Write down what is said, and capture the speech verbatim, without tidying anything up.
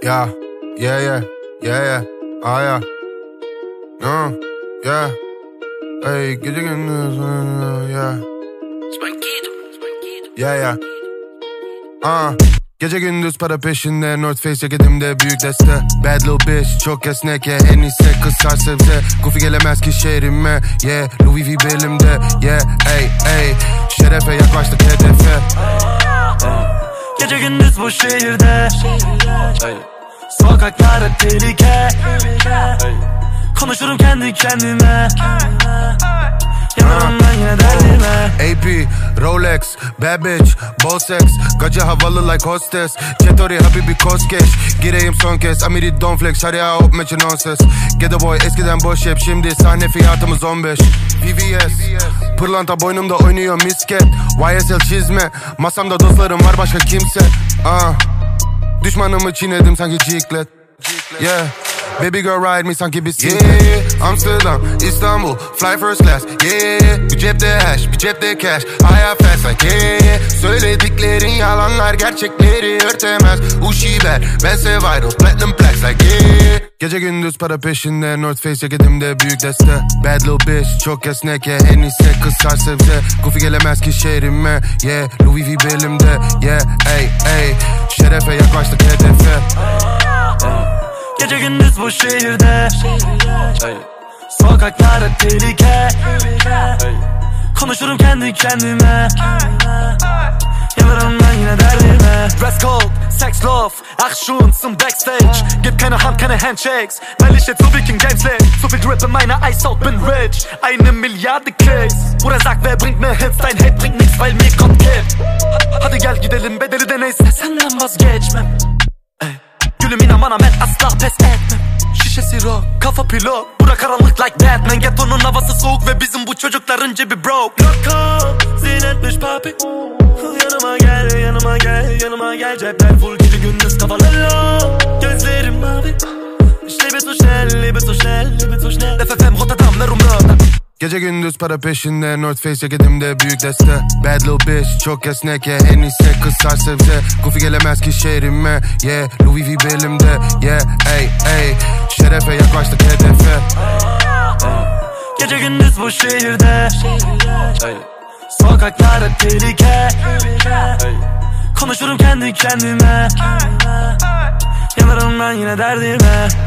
Yeah, yeah, yeah, yeah, yeah, ah yeah. No, yeah. Hey, gece gündüz, yeah. Yeah, yeah. Ah, gece gündüz para peşinde, North Face ceketimde büyük deste. Bad little bitch, çok esnek ya, en iyisi kızar sebze. Goofy gelemez ki şehrime, yeah. Louis V belimde, yeah, hey, hey. Şerefe yaklaştık hedefe. Gece gündüz bu şehirde, sokaklarda tehlike. Konuşurum kendi kendime, yanarım ben yine derdime. A P, Rolex, bad bitch, bol sex. Gacı havalı like hostess. Çetori habibi koskeş. Gireyim son kez, Amiri don't flex. Şarya hop meçin on ses. Ghetto boy eskiden boş hep, şimdi sahne fiyatımız on beş. V V S, pırlanta boynumda oynuyor misket. Y S L çizme, masamda dostlarım var başka kimse. uh. Düşmanımı çiğnedim sanki ciklet. Yeah, baby girl ride me sanki bir siklet. Yeah, Amsterdam, İstanbul, fly first class. Yeah, bir cepte hash, bir cepte cash. Hayat fast like yeah. Söylediklerin yalanlar gerçekleri örtemez. Uşiber, bense vital, platinum plaques like yeah. Gece gündüz para peşinde, North Face ceketimde büyük deste. Bad little bitch, çok esnek ya, en iyisi kızar sebze. Goofy gelemez ki şehrime, yeah. Louis V belimde, yeah, hey, hey. Şerefe yaklaştık hedefe. Gece gündüz bu şehirde, sokaklarda tehlike. Konuşurum kendi kendime, yanarım ben yine derdime. Dress code, sex love, Action zum Backstage. Gib keine Hand, keine Handshakes, weil ich jetzt so Viking Games leg. So viel Drip in meiner Eishaut, bin rich. Eine Milliarde Klicks. Bruder sag, wer bringt mir Hits? Dein Hate bringt nix, weil mir kommt Kipp. Hadi gel gidelim, bedeli de neyse senden vazgeçmem. Gülüm inan bana, ben asla pes etmem. Şişesi rock, kafa pilot. Bura karanlık like Batman. Ghetto'nun havası soğuk ve bizim bu çocukların cebi broke. Rock zil etmiş papi. Yanıma gel, yanıma gel, yanıma gel. Cepler full, gece gündüz kafaları low. Gözlerim mavi. Ich lebe so schnell, lebe so schnell, lebe so schnell. F F M Rotterdam, ne rumröda. Gece gündüz para peşinde, North Face ceketimde büyük deste. Bad little bitch, çok esnek ya, en iyisi kızar sebze. Goofy gelemez ki şehrime, yeah. Louis V belimde, yeah, hey, hey. Şerefe yaklaştık hedefe. Gece gündüz bu şehirde, sokaklarda tehlike. Konuşurum kendi kendime, yanarım ben yine derdime.